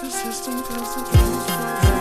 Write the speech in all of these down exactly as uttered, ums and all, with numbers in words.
the system cause the game is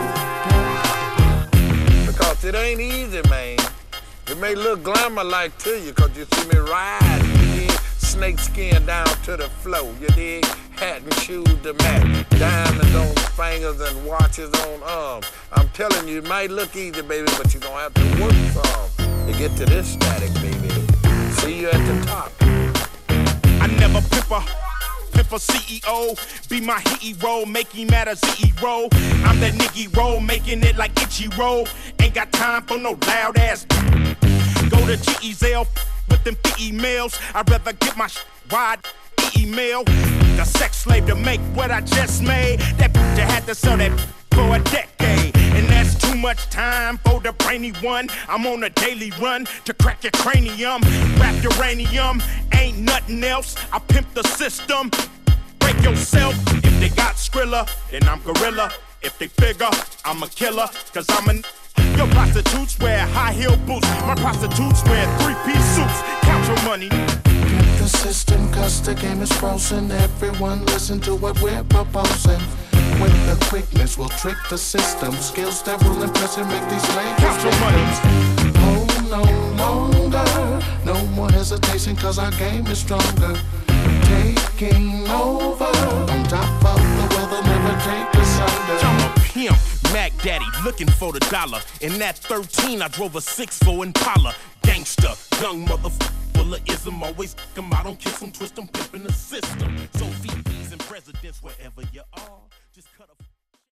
frozen. Because it ain't easy, man. It may look glamour-like to you cause you see me ride, you dig? Snake skin down to the floor, you dig? Hat and shoes to match, diamonds on fingers and watches on arms. I'm telling you, it might look easy, baby, but you're gonna have to work some to get to this static, baby. See you at the top. I never pimp a, pimp a C E O, be my hero, make him at a zero. I'm that nigga roll, making it like Ichiro. Ain't got time for no loud ass. Go to G E Z L with them emails. I'd rather get my sh- wide email. The sex slave to make what I just made. That bitch I had to sell that for a decade. And that's too much time for the brainy one. I'm on a daily run to crack your cranium. Rap uranium, ain't nothing else. I pimp the system. Break yourself. If they got Skrilla, then I'm gorilla. If they figure, I'm a killer. Cause I'm a Your prostitutes wear high heel boots. My prostitutes wear three-piece suits. Count your money. Get the system cause the game is frozen. Everyone listen to what we're proposing. With the quickness we'll trick the system. Skills that will impress and make these ladies Count your money. Oh, no longer. No more hesitation cause our game is stronger. Taking over. On top of the weather, never take us under. I'm a pimp, Mac Daddy, looking for the dollar. In that thirteen, I drove a six four Impala. Gangster, young motherfucker, full of ism. Always come out, don't kiss them, twist them, pimpin' the system. So V Ps and presidents, wherever you are, just cut a